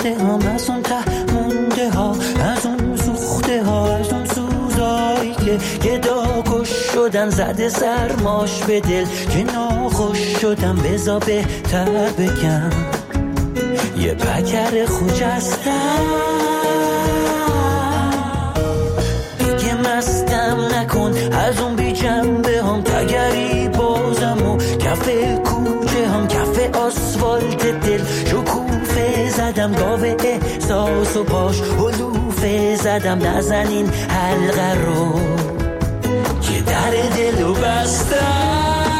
رفته هم، از اون ته مونده ها، از اون سوخته ها، از اون سوزایی که گدا کش شدن، زده سرماش به دل که ناخوش شدم. بزا بهتر بگم یه پکر خوجستم، دیگه مستم نکن از اون بی جنبه هم، تگری بازم و کف کوچه هم، کف آسفالت دل شکوفه زدم، گاوه احساس و باش علوفه زدم. نزنین حلقه رو که در دلو بستم،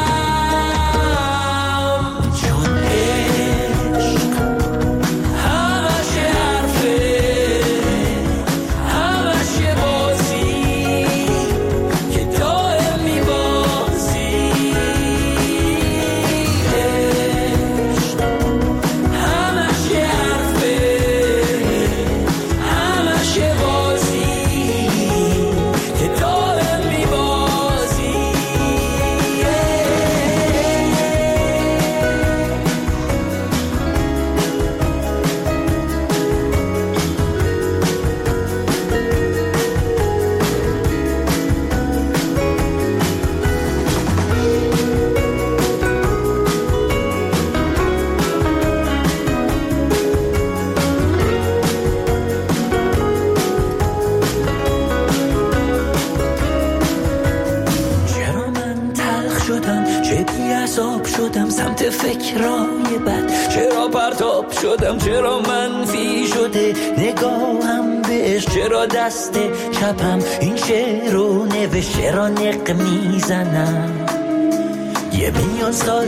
فکرای بد چرا پرتاب شدم، چرا منفی شده نگاهم بهش، چرا دست چپم این شعر رو نوشت، چرا نق میزنم یه میلیون سال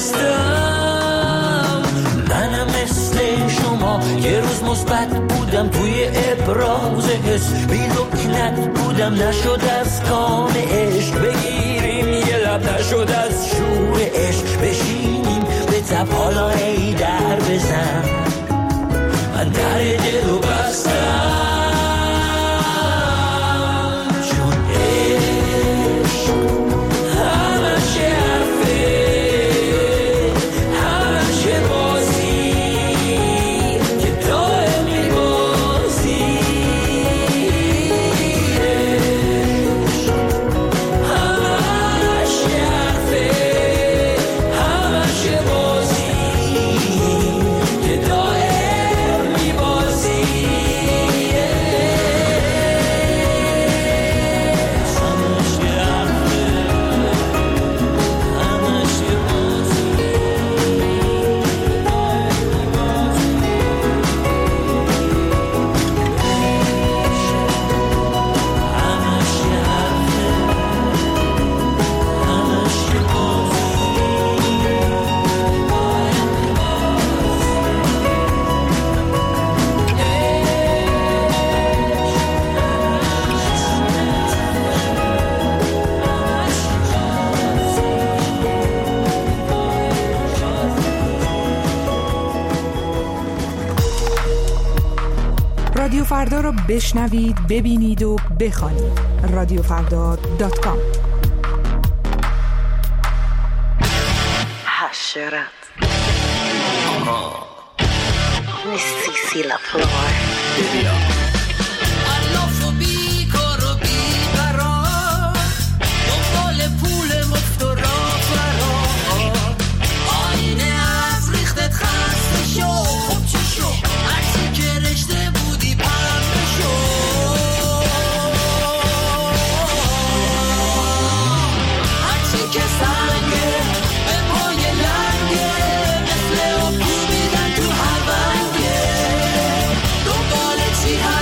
خستم. منم مثل شما یه روز مثبت بودم توی ابراز حس، بی لکنت بودم نشد از کام عشق بگیریم یه لب، نشد از شور عشق بشینیم به تب، حالا ای در بزن من در دلو بستم، چون عشق همش حرفه همش بازی که دائم میبازی، عشق همش حرفه همش بازی که دائم میبازی، همش حرفه همش بازی. رادیو فردا رو بشنوید، ببینید و بخوانید. رادیوفردا.com. حشرت نیستی لا فلور See how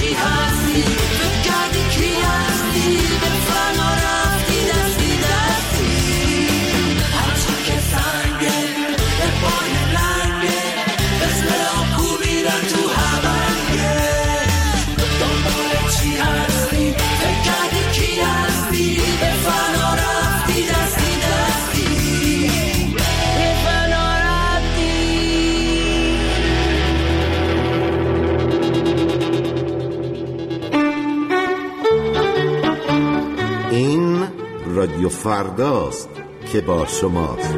چی هستی فکر کردی کی هستی به فنا رفتی دستی دستی هرچی که سنگه به پای لنگه مثل آبکو میرن تو همنگه دنبال چی هستی فکر کردی کی هستی به فنا رفتی دستی دستی به فنا رفتی. این رادیو فرداست که با شماست.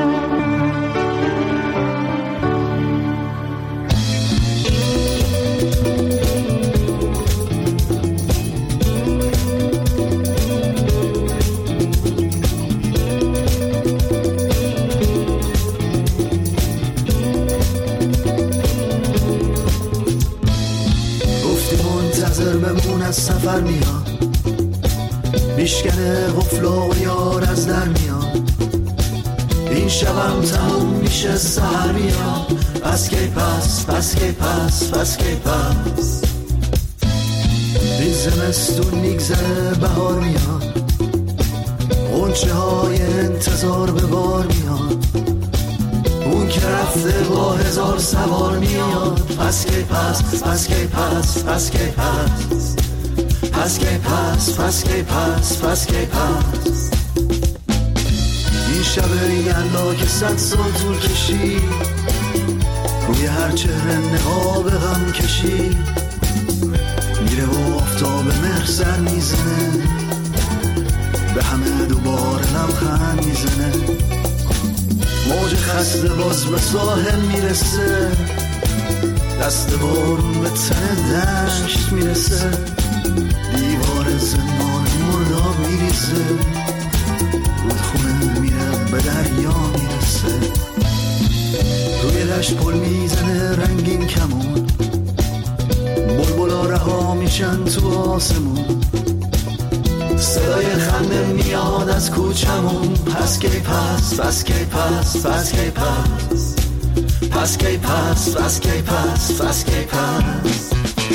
گفتی منتظر بمون از سفر میاد میشکنه قفل و یار از در میاد این شبم تموم میشه سحر میاد پس کی پس پس کی پس پس کی پس این زمستون میگذره بهار میاد غنچه های انتظار به بار میاد اون که رفته با هزار سوار میاد پس کی پس پس کی پس پس کی پس پس کی پس پس کی پس پس کی پس این شب یلدا که 100 سال طول کشید روی هر چهره نقاب غم کشید میره و آفتاب مهر سر میزنه به همه دوباره لبخند میزنه موج خسته باز به ساحل میرسه دست بارون به تن دشت میرسه دیوار زمان مرداب میریزه رودخونه میره به دریا میرسه روی دشت پل میزنه رنگین کمون بلبلا رها میشن تو آسمون صدای خنده میاد از کوچمون پس کی پس پس کی پس پس کی پس پس کی پس پس کی پس پس کی پس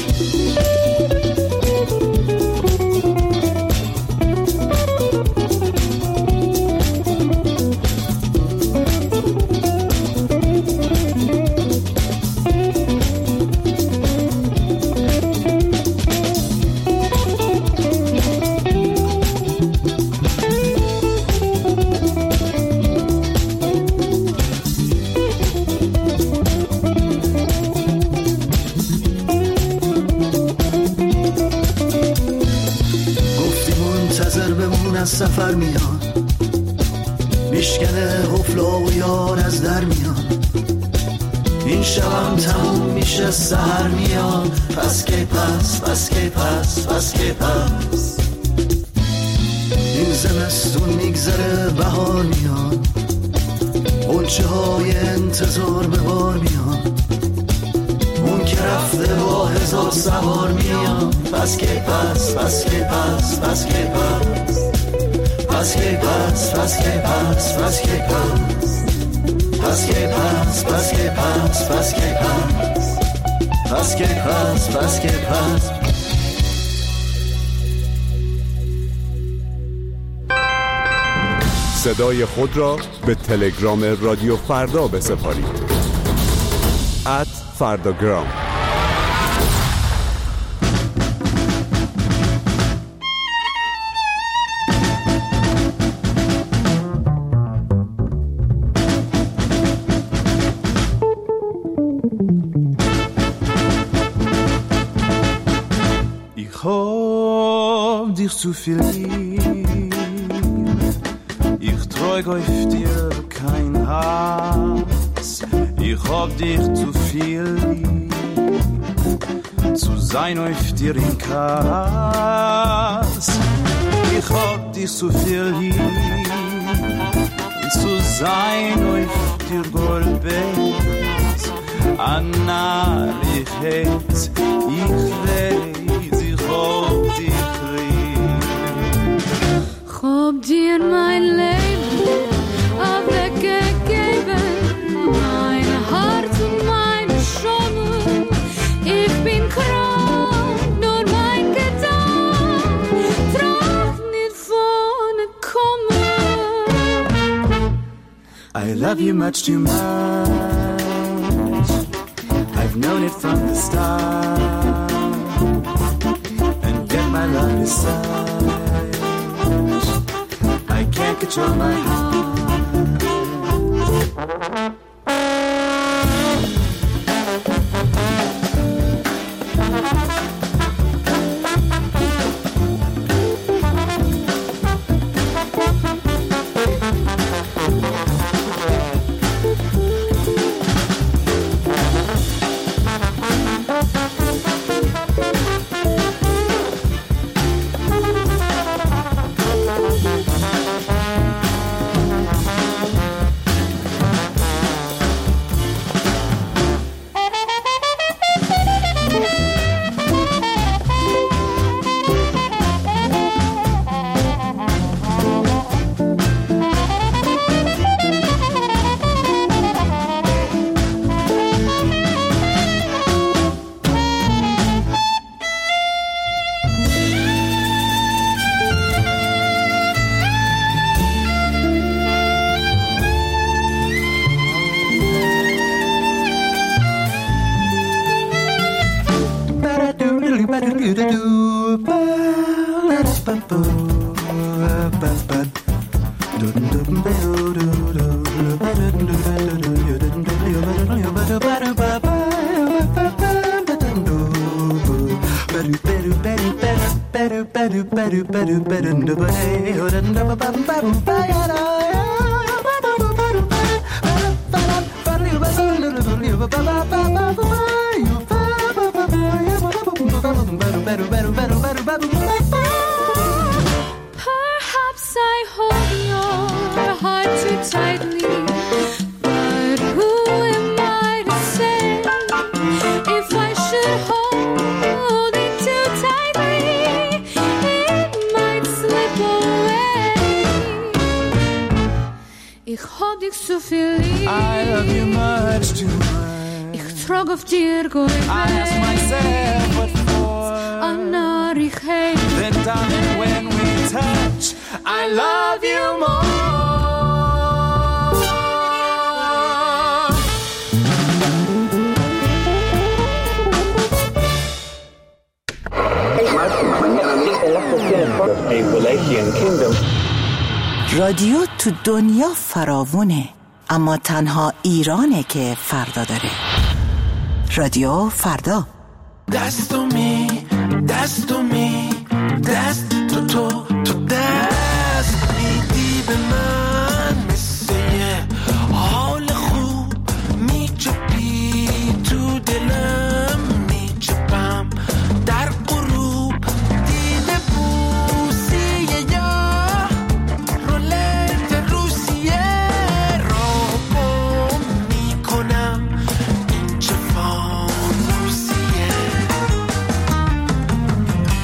سفر میاد میشکنه قفل و یار از در میاد این شبم تموم میشه سحر میاد پس کی پس پس کی پس پس کی پس این زمستون میگذره بهار میاد غنچه های انتظار به بار میاد اون که رفته با هزار سوار میاد پس کی پس پس کی پس پس کی پس پس کی پس پس کی پس پس کی پس پس کی پس پس کی پس پس کی پس پس کی پس پس کی پس صدای خود را به تلگرام رادیو فردا بسپارید @فرداگرام. Zu viel lieb, ich trug auf dir kein Hass, ich hab dich zu viel lieb, zu sein auf dir in Kass, ich hab dich zu viel lieb, zu sein auf dir Goldbett, Anna, ich hätt, ich weiß, ich hab dich Hab dir mein Leben weggegeben, mein Herz und meine Schöne. Ich bin krank, love you much too much. I've known it from the start, and yet my love is such I can't control my heart. Perhaps I hold your heart too tightly, but who am I to say if I should hold it too tightly, it might slip away. Ich hab dich so viel lieb. I love you much too much. Ich trag auf dir going I ask myself what for. Then darling, when we touch, I love you more. رادیو تو دنیا فراوونه، اما تنها ایرانه که فردا داره. رادیو فردا. دست تو دست میدی به من مثل یه حال خوب میچپی تو دلم میچپم در غروب دیده بوسی یا رولت روسیه رو بم میکنم این چه فانوسیه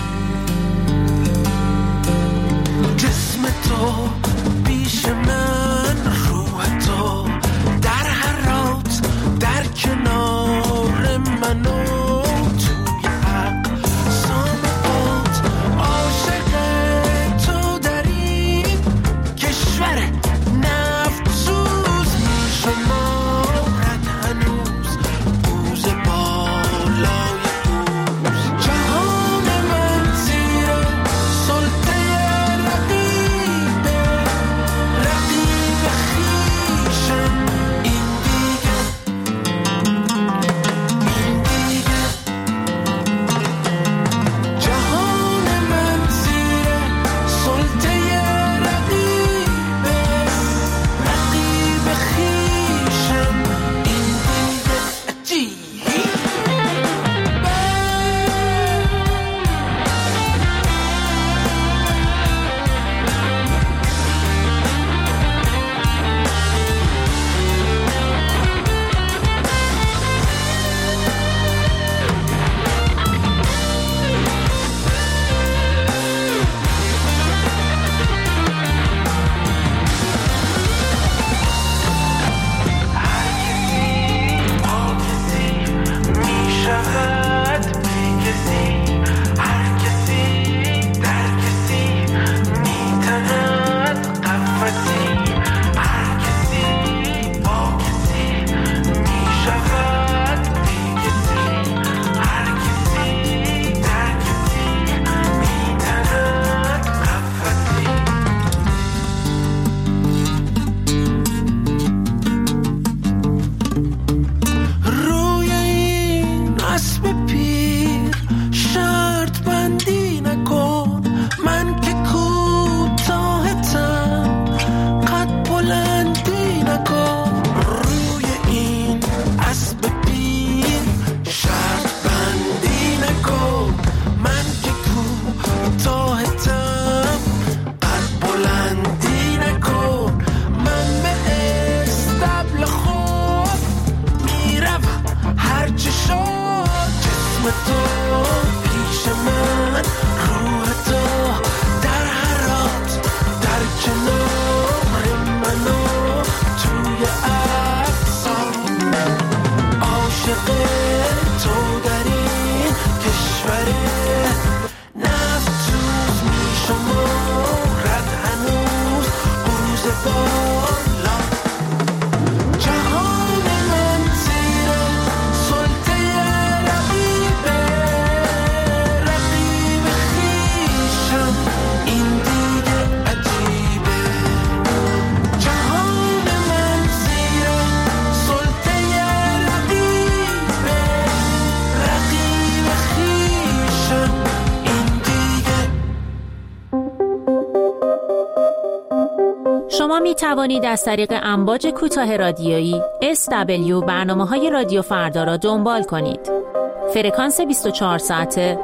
شما می توانید از طریق امواج کوتاه رادیویی SW برنامه‌های رادیو فردا را دنبال کنید. فرکانس 24 ساعته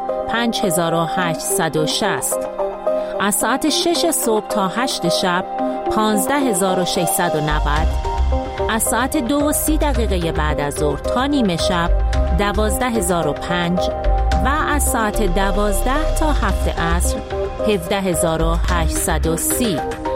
5860. از ساعت 6 صبح تا 8 شب 15690. از ساعت 2:30 بعد از ظهر تا نیمه شب 12005 و از ساعت 12 تا 7 عصر 17830.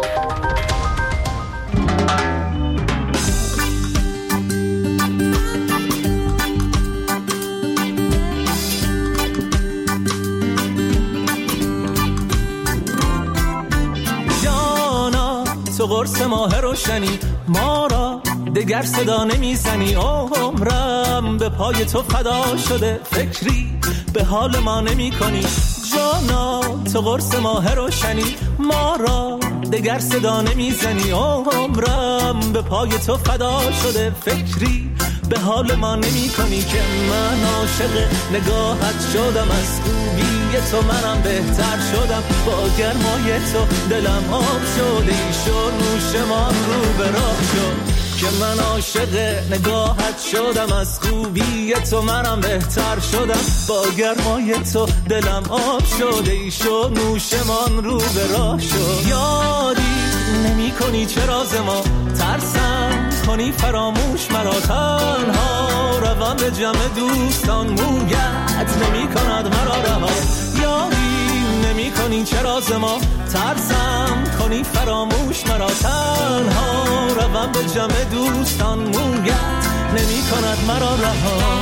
تو قرص ماه روشنی ما را دگر صدا نمیزنی. عمرم به پای تو فدا شده، فکری به حال ما نمی کنی. جانا تو قرص ماه روشنی ما را دگر صدا نمیزنی. عمرم به پای تو فدا شده، فکری به حال ما نمی کنی. که من عاشق نگاهت شدم، از خوبی تو منم بهتر شدم. با گرمای تو دلم آب شده، ایشو نوشمان رو به راه شد. که من عاشق نگاهت شدم، از خوبی تو منم بهتر شدم. با گرمای تو دلم آب شده، ایشو نوشمان رو به راه شد. یادی نمی کنی چه راز ما، ترسم کنی فراموش مرا. تنها روم به جمع دوستان، مویت نمی کند مرا رها. یادی نمی کنی چه راز ما، ترسم کنی فراموش مرا. تنها روم به جمع دوستان، مویت نمی کند مرا رها.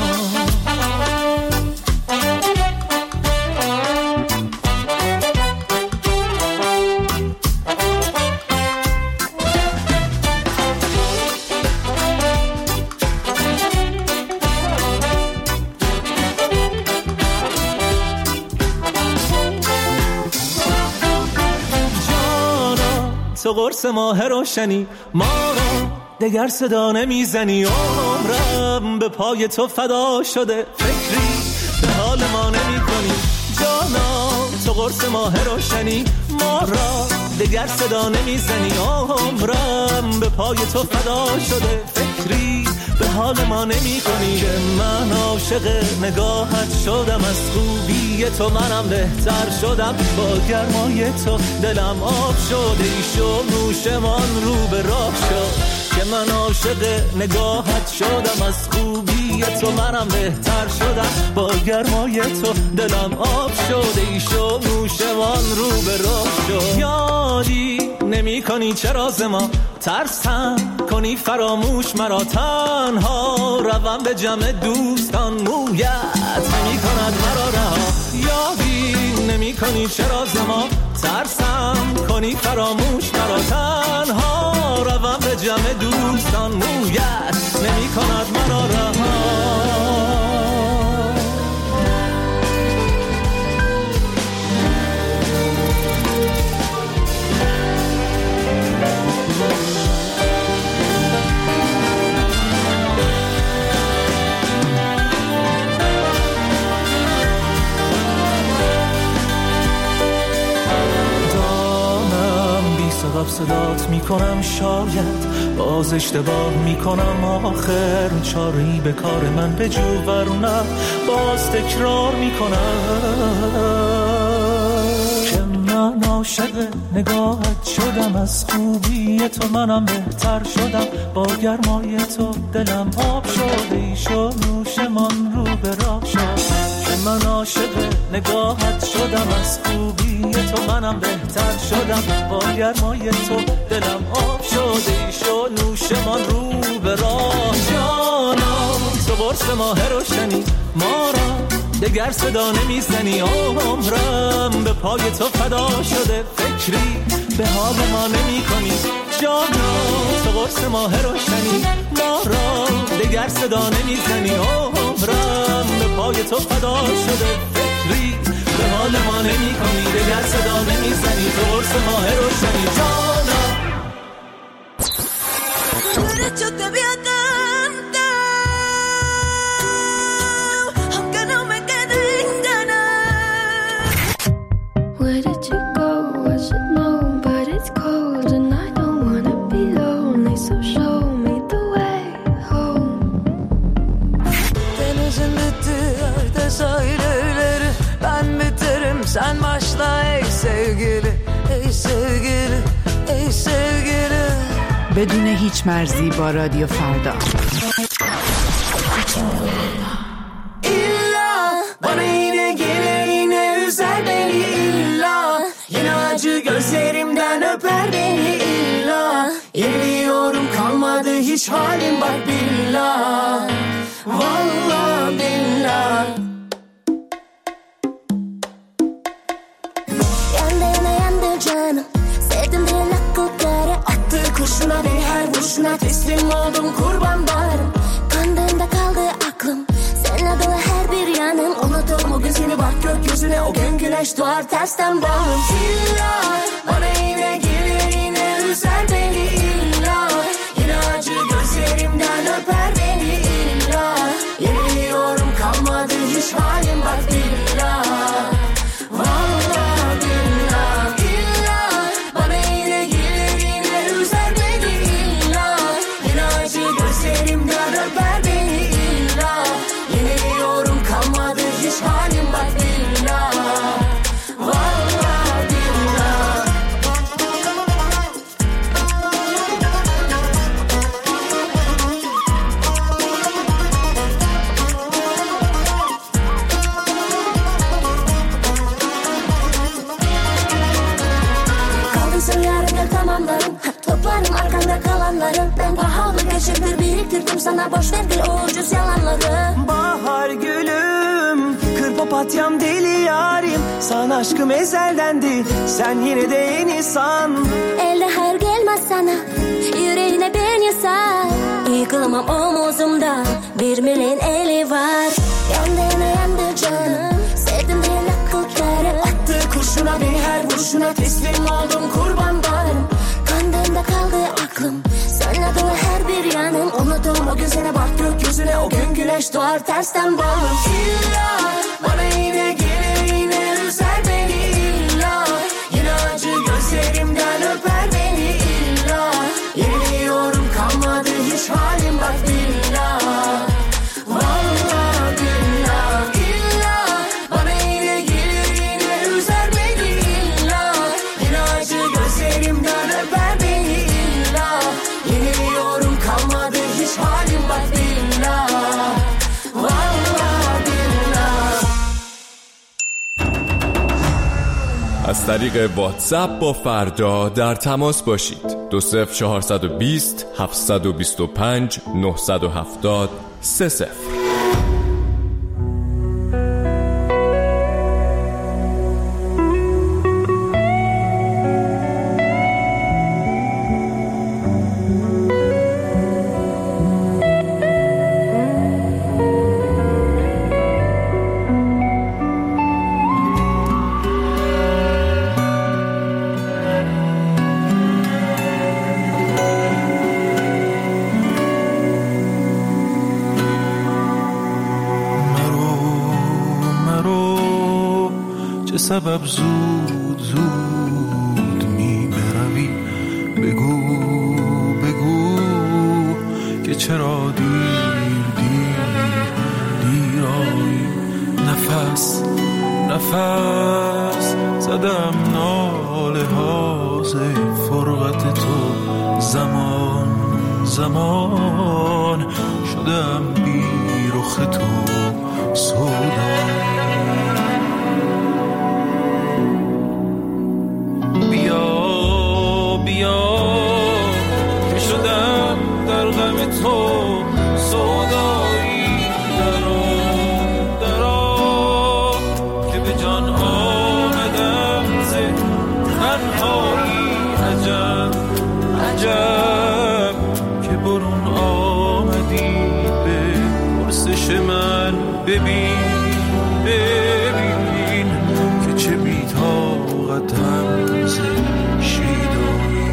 تو قرص ماه روشنی ما را دگر صدا نمیزنی. عمرم به پای تو فدا شده، فکری به حال ما نمی کنی. جانا تو قرص ماه روشنی ما را دگر صدا نمیزنی. عمرم به پای تو فدا شده، فکری به حال ما نمی کنی. که من عاشق نگاهت شدم، از خوبی تو منم بهتر شدم. با گرمای تو دلم آب شده، ایشو نوشمان رو به راه شد. که من عاشق نگاهت شدم، از خوبی تو منم بهتر شدم. با گرمای تو دلم آب شده، ایشو نوشمان رو به راه شد. یادی نمی کنی چه راز ما، ترسم کنی فراموش مرا. تنها روم به جمع دوستان، مویت نمی کند مرا رها. یادی نمی کنی چه راز ما، ترسم کنی فراموش مرا. تنها روم به جمع دوستان، مویت نمی کند مرا رها. صدات میکنم، شاید باز اشتباه میکنم. آخر چاری به کار من به جو ورنه باز تکرار میکنم. که من عاشق نگاهت شدم، از خوبی تو منم بهتر شدم. با گرمای تو دلم آب شده، ایشو نوشمان رو به راه شد. من عاشق نگاهت شدم، از خوبی تو منم بهتر شدم. با گرمای تو دلم آب شده، ایشو نوشمان رو به راه. جانا تو قرص ماه روشنی ما را دگر صدا نمیزنی. عمرم به پای تو فدا شده، فکری به حال ما نمی کنی. جانا تو قرص ماه روشنی ما را دگر صدا نمیزنی. عمرم به پای تو فدا شده، فکری به حال ما نمی کنی. دگر صدا نمیزنی، تو قرص ماه روشنی. جانا derecho te voy a cantar, aunque no me queden ganas. Where did you go? I should know, but it's cold and I don't wanna Sen başla ey sevgili, ey sevgili, ey sevgili. بدون هیچ مرزی با رادیو فردا. İlla bana yine gelir, yine üzer beni illa. Yine acı gözlerimden öper beni illa. Yeniliyorum kalmadı hiç halim bak billah. Vallahi billah. Canım sevdim diye akıl kere attı kurşuna beni her vuruşuna teslim oldum kurban bağrım. Kandığında kaldı aklım seninle dolu her bir yanım. Unuturum o gözünü bak gökyüzüne o gün güneş doğar tersten bağım. İlla bana yine gelir yine üzer beni illa. Yine acı gözlerimden öper beni illa. Yeniliyorum kalmadı hiç halim bak billah. Vallahi billah. Gözlerimden öper beni illa. Yeniliyorum kalmadı hiç halim bak billah. Vallahi billah. Kaldıysa yarın gel tamamlarım. Toplarım arkanda kalanları. Ben pahalı geçirdir biriktirdim sana boş verdi o ucuz yalanları. Bahar gülüm, kır papatyam deli yarim. Sana aşkım ezeldendi, sen yine de yeni san. Elde hayır gelmez sana, yüreğine ben yasar. Yıkılmam omuzumda, bir milyon eli var. Yandığına yandı canım, sevdim diye akıl kere attı kurşuna beni her vuruşuna teslim oldum kurban bağrım. Kandığında kaldı aklım seninle dolu her bir yanım. Unuturum o gözüne bak gökyüzüne o gün güneş doğar tersten bağım. İlla bana yine gelir yine üzer beni illa. Yine acı gözlerimden öper beni illa. Yeniliyorum kalmadı hiç halim bak billah. Vallahi billah. İlla bana yine gelir yine üzer beni illa. Yine acı gözlerimden öper beni illa. Yeniliyorum kalmadı hiç halim bak billah. Vallahi billah. از طریق واتساپ با فردا در تماس باشید. 20420 725 970 30. سبب زود زود می بروی بگو بگو که چرا دیر دیر دیر آیی. نفس نفس زدم ناله های فرقت تو زمان زمان شدم بی رخ تو سودا. تو سودایی درا که به جان آمدم ز تنهایی. عجب عجب که برون آمدی به پرسش من. ببین ببین که چه بی‌طاقتم ز شیدایی.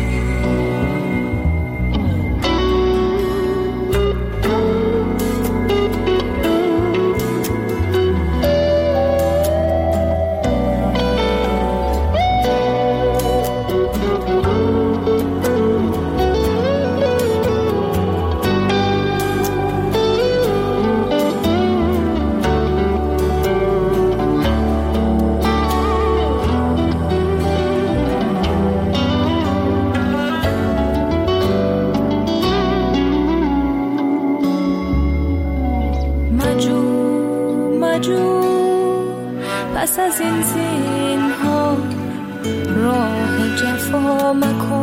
زینهار راه جفا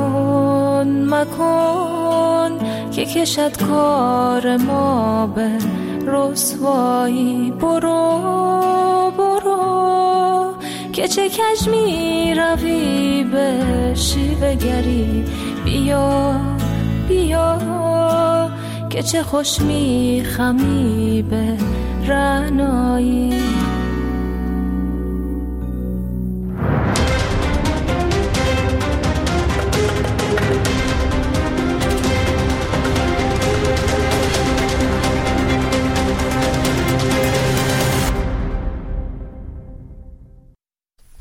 مکن که کشد کار ما به رسوایی. برو که چه کج می روی به شیوه گری. بیا که چه خوش می خمی به رعنایی.